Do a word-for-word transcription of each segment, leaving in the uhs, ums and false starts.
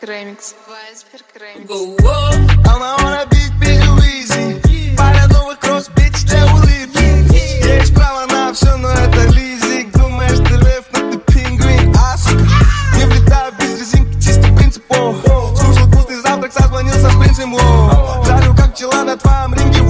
Ремикс. Она wanna beat me easy. Пара новых кросс, бич для улыбки. Есть право на все, но это лизик. Думаешь, ты лев, но ты пингвин. А, сука, не влетаю без резинки, чисто принцип. Слушал вкусный завтрак, созвонился с принцем. Жарю как пчела на твоем ринге.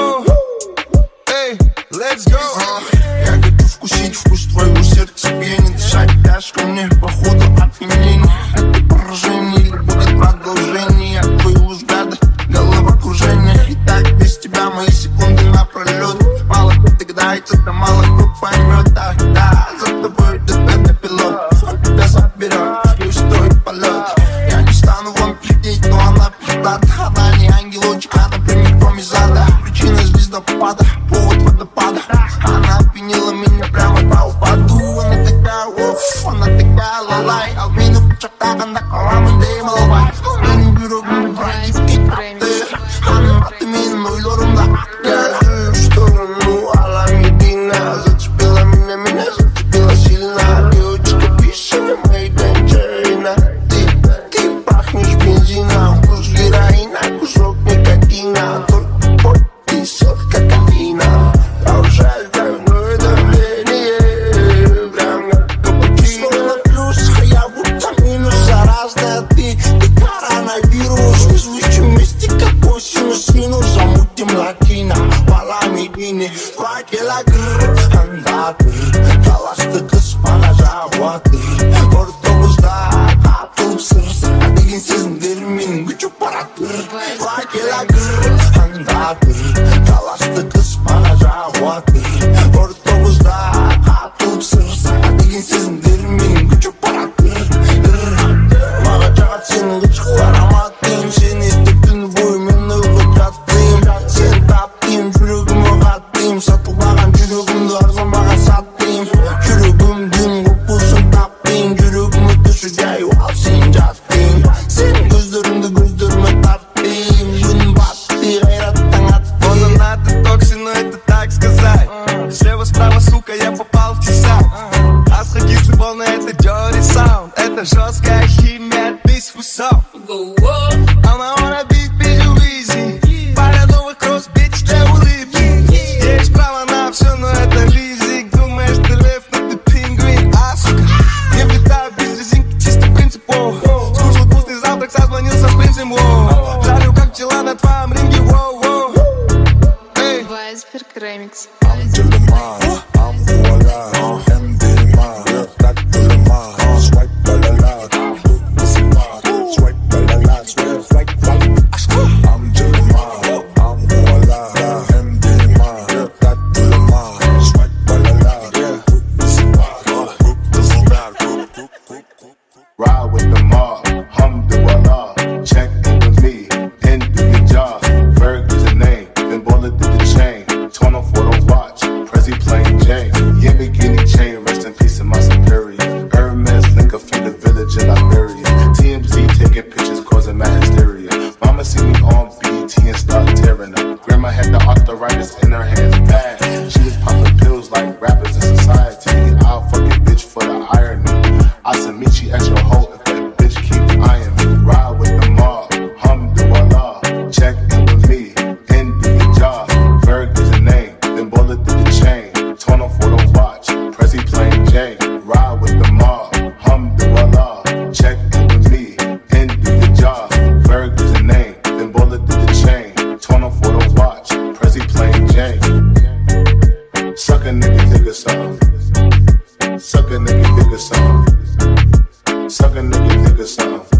Эй, let's go. Я хочу вкусить вкус твоего сердца, тебе не дышать. Тяжко мне, походу, опьянение. Это поражение или будет продолжение твоего взгляда, головокружение. И так без тебя мои секунды напролет. Мало кто догадается, да мало кто поймет. Да, да, за тобой идет это пилот. Он тебя заберет, и устроит полет. Я не стану вам пиздеть, но она пиздата. Она не ангелочек, она прямиком из ада. Причина звездопада, повод водопада. Она опьянила меня прямо по упаду. Она такая, уф, она такая, лалай. Албину в чертах, она коламы, да и маловай. Я не беру, не брать, ты. Она отымин, но и лорумда. Я в сторону Аламедина. Зацепила меня, меня зацепила сильно. Девочка, пиши моей Данджерина. Ты, ты пахнешь бензином. Вкус героина, кусок никотина. Только ты сотка кокаина. Повышает кровяное давление. Прям как капучино. Словно плюс, а я будто минус. Заразная ты, ты коронавирус. Вызовущий мистика, косинус, синус. Замутим латина, Аламедине. Два килограмм, анда тыр. Талашты кыз, бана жауа тыр. Ортобузда, атылып сырс. Деген сезімдер менің күчі пара тыр. Два килограмм, анда тыр. Талашты кыз, бана жауа тыр. Ортобузда, атылып сырс. Деген сезімдер менің күчі пара тыр. Маған жағат сенің күчіқлар аматтым. Сен естіп түн бойы мен ұйқы жаттым. Сен таптым, жүрегімі қаттым. Сатылмаған жүрегімді арзанбаған саттым. Жүрегімдің құпысын таптым. Жүрегімі түшігай ал сен жаттың. Сенің көздеріңді көздеріме тарттым. Күн батты, қайраттың аттым. Он она-то токсин, но это так сказать. Слева, справа, сука, я попал в тесак. Астра кислый, волна, это dirty sound. Это жесткая химия, без вкусов. Она wanna beat me easy. Пара новых кросс, бич для улыбки. Есть право на все, но это лизик. Думаешь, ты лев, но ты пингвин. А, сука, не влетаю без резинки, чисто принцип. Слушал вкусный завтрак, созвонился с принцем. Жарю как пчела на твоем ринге. Вайсберг Ремикс. I'm Jelima, I'm Voila, M D M A, that Jelima, swipe la la la, swipe la la la, swipe swipe swipe. I'm Jelima, I'm Voila, M D M A, that Jelima, swipe la la la. Ride with the mob, alhamdulillah. Check in with me, and do your job. Ferg is the name, then bullet did the chain. Torn off for the watch, Prezi plain Jane. Yeah, bikini chain, rest in peace in my superior. Hermes, link up from the village in Liberia. T M Z taking pictures, causing mad hysteria. Mama see me on B E T and start tearing up. Grandma had the arthritis in her hands bad. She was popping pills like rappers in society. I'll fuck a bitch for the irony. I said meet you at your hoe if that bitch keep eyeing me. Ride with the mob, alhamdulillah. Check in with me, and do your job. Ferg is the name, then bullet did the chain. Torn off for the watch, Prezi plain Jane. Ride with the mob, alhamdulillah. Check in with me, and do your job. Ferg is the name, then bullet did the chain. Torn off for the watch, Prezi plain Jane. Suck a nigga, nigga some. Suck a nigga, nigga some. Suck a nigga, nigga some.